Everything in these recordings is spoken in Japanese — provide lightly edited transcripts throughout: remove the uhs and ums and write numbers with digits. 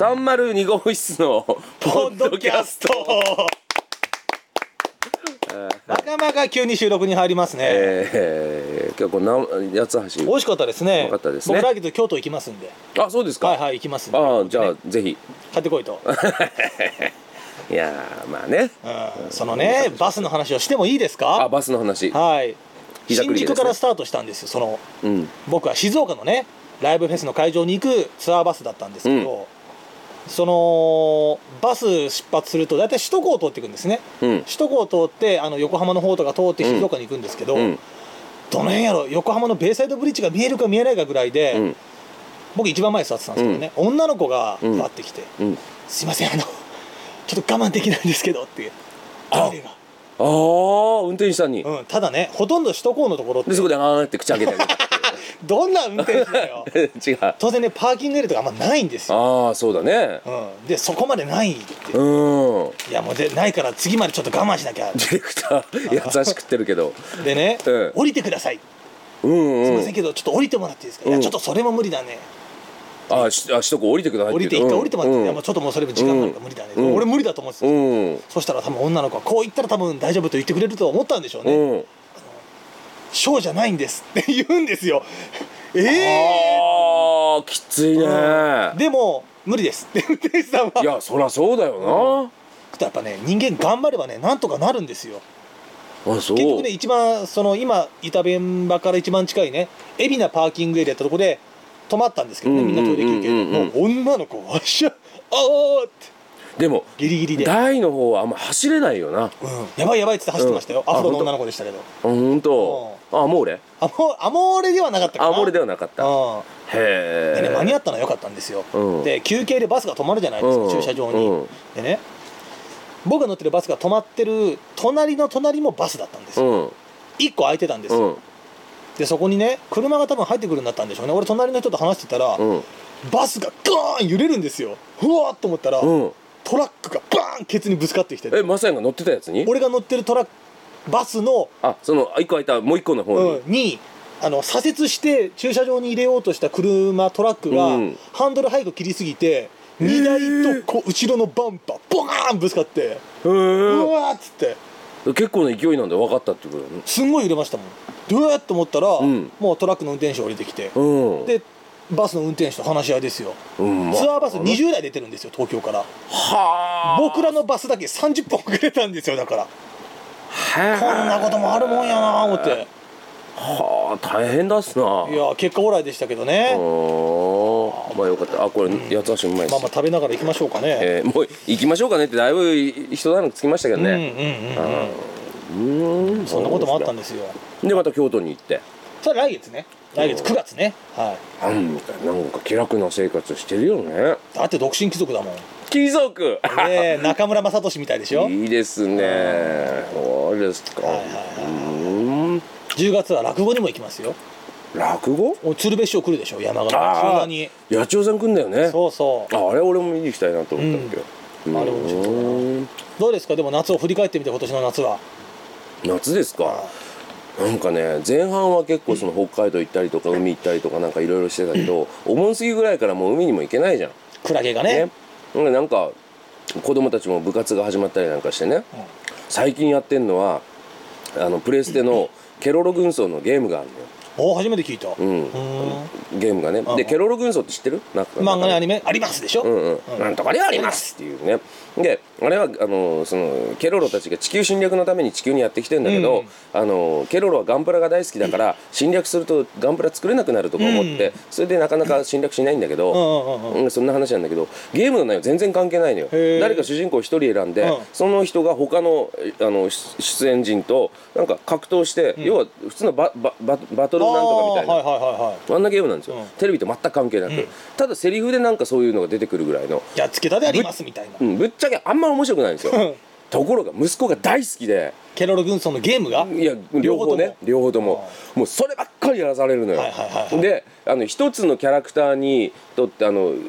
302号室のポッドキャスト仲間が急に収録に入りますね。 結構八つ橋美味しかったですね。 美味しかったですね。 僕来月京都行きますんで。 あ、そうですか。 はいはい、行きますんで。 あ、じゃあぜひ買ってこいと。 いやまあね、 そのねバスの話をしてもいいですか。 あ、バスの話。 はい。新膝栗ですね宿からスタートしたんですよ。その、僕は静岡のねライブフェスの会場に行くツアーバスだったんですけど、そのバス出発すると大体首都高を通っていくんですね。首都高を通って横浜の方とか通って静岡に行くんですけど、どの辺やろ、横浜のベイサイドブリッジが見えるか見えないかぐらいで、僕一番前に座ってたんですけどね、女の子がバッて来て「すいませんちょっと我慢できないんですけど」ってトイレが。 運転手さんに。 ただね、ほとんど首都高のところってでそこでって口開けてあげたどんな運転手だよ違う。 当然ねパーキングエリアとかあんまないんですよ。 ああ、そうだね。 でそこまでないって。いやもうでないから次までちょっと我慢しなきゃ。 ディレクター優しくってるけどでね、降りてください、すいませんけどちょっと降りてもらっていいですか。いやちょっとそれも無理だね。 首都高降りてくださいって言う。 降りて一回降りてもらって、いやもうちょっともうそれも時間があるから無理だね、俺無理だと思ってた。そしたら多分女の子はこう言ったら多分大丈夫と言ってくれると思ったんでしょうね。ショーじゃないんですって言うんですよ。 きついね。 でも無理ですって運転手さんは。 いやそりゃそうだよな。やっぱね人間頑張ればねなんとかなるんですよ。 そう。 結局ね一番その今板現場から一番近いね海老名パーキングエリアってとこで止まったんですけどね、みんなトイレ休憩で、もう女の子わっしゃってでもギリギリで台の方はあんま走れないよな。 やばいやばいっつって走ってましたよ。アフロの女の子でしたけど。 ほんと。アモーレアモーレではなかったかな。 アモーレではなかった。へえ。 でね間に合ったのは良かったんですよ。で休憩でバスが止まるじゃないですか、駐車場に。でね僕が乗ってるバスが止まってる隣の隣もバスだったんですよ。1個空いてたんですよ。でそこにね車が多分入ってくるんだったんでしょうね。俺隣の人と話してたら、バスがガーン揺れるんですよ。ふわっと思ったら、トラックがバーンケツにぶつかってきて。 マサヤが乗ってたやつに？ 俺が乗ってるバスのその1個空いたもう1個の方に左折して駐車場に入れようとしたトラックが、ハンドル早く切りすぎて荷台と後ろのバンパーボカーンぶつかって、うわーっつって。 結構な勢いなんで分かったってことだね。 すんごい揺れましたもん。どうやって思ったら、もうトラックの運転手降りてきて、でバスの運転手と話し合いですよ。ツアーバス20台出てるんですよ東京から。僕らのバスだけ30分遅れたんですよ。だからこんなこともあるもんやな思って。 大変だっすな。 いや結果オーライでしたけどね。 まあよかった。これ八つ橋うまいです。 まあ食べながら行きましょうかね。 もう行きましょうかねってだいぶ人だのつきましたけどね。 そんなこともあったんですよ。 でまた京都に行って。 それ来月ね。来月9月ね。 なんか気楽な生活してるよね。 だって独身貴族だもん。 貴族中村雅俊みたいでしょ。 いいですね。そうですか。 10月は落語にも行きますよ。 落語？ 鶴瓶師匠来るでしょ。山形中に八千代さん来んだよね。 そうそう。 あれ俺も見に行きたいなと思ったんだけど。 あれ面白いな。どうですかでも夏を振り返ってみて今年の夏は。 夏ですか。なんかね前半は結構その北海道行ったりとか海行ったりとかなんかいろいろしてたけど、お盆過ぎぐらいからもう海にも行けないじゃん。 クラゲがね。 なんか子供たちも部活が始まったりなんかしてね、最近やってんのはプレステのケロロ軍曹のゲームがあるのよ。 初めて聞いた。 ゲームがね。でケロロ軍曹って知ってる？ 漫画にアニメありますでしょ。 なんとかにありますっていうね。であれはそのケロロたちが地球侵略のために地球にやってきてんだけど、ケロロはガンプラが大好きだから侵略するとガンプラ作れなくなるとか思って、それでなかなか侵略しないんだけど、そんな話なんだけどゲームの内容全然関係ないのよ。誰か主人公一人選んで、その人が他の出演陣となんか格闘して、要は普通のバトルなんとかみたいなあんなゲームなんですよ。テレビと全く関係なく、ただセリフでなんかそういうのが出てくるぐらいのやっつけたでありますみたいな。 ぶっちゃけあんま面白くないんですよ。ところが息子が大好きで、 ケロロ軍曹のゲームがいや両方とももうそればっかりやらされるのよ。で一つのキャラクターにとって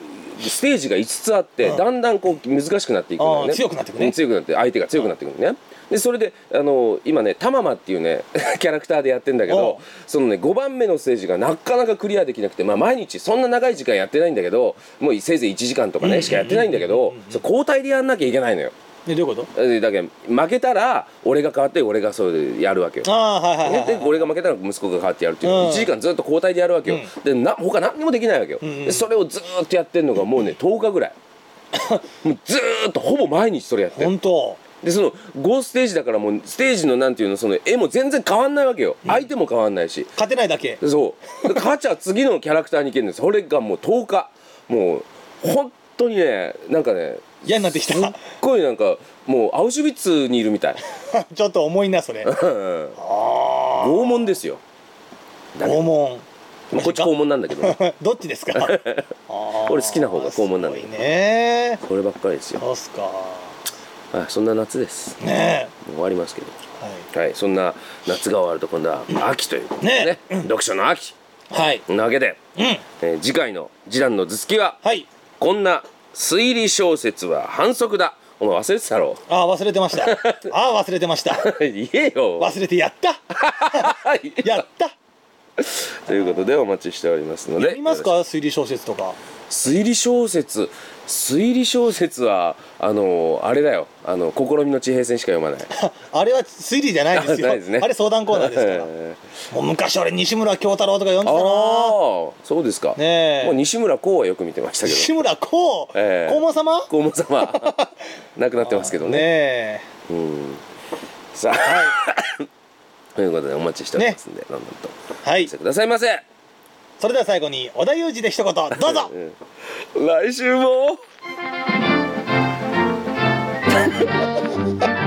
ステージが5つあって、だんだんこう難しくなっていくんだよね。 強くなっていくね。 強くなって相手が強くなっていくんだよね。でそれで今ねタママっていうねキャラクターでやってんだけど、そのね5番目のステージがなかなかクリアできなくて、毎日そんな長い時間やってないんだけど、もうせいぜい1時間とかねしかやってないんだけど、交代でやんなきゃいけないのよ。 どういうこと？ だけど負けたら俺が変わって俺がそうやるわけよ。で俺が負けたら息子が変わってやるっていう1時間ずっと交代でやるわけよ。で他何にもできないわけよ。でそれをずーっとやってんのがもうね10日ぐらいもうずーっとほぼ毎日それやってる。 本当？ でその5ステージだからもうステージのなんていうのその絵も全然変わんないわけよ。相手も変わんないし勝てないだけ。 そうで勝ちゃ次のキャラクターに行けるんです。それがもう10日もう本当にねなんかね嫌になってきた。 すっごいなんかもうアウシュビッツにいるみたいちょっと重いなそれ。 拷問ですよ。 拷問。 こっち肛門なんだけど、ね、 どっちですか？ 俺好きな方が肛門なんだけどね。 こればっかりですよ。 そうっすか。 そんな夏ですね。 もう終わりますけど、はい、そんな夏が終わると今度は秋ということでね、読書の秋なわけで、次回の次男の頭突きは、こんな推理小説は反則だ。お前忘れてたろ。 忘れてました。忘れてました。 言えよ。 忘れてやったやったということでお待ちしておりますので。 読みますか推理小説とか。 推理小説はあれだよ試みの地平線しか読まないあれは推理じゃないですよ。 ないですね。 あれ相談コーナーですからもう昔俺西村京太郎とか読んでたな。 そうですか。 ねえ、 もう西村光はよく見てましたけど。 西村光、黄門様亡くなってますけどね。さあということでお待ちしておりますんで、どんどんとお寄せくださいませ。 それでは最後に織田裕二で一言どうぞ。 来週も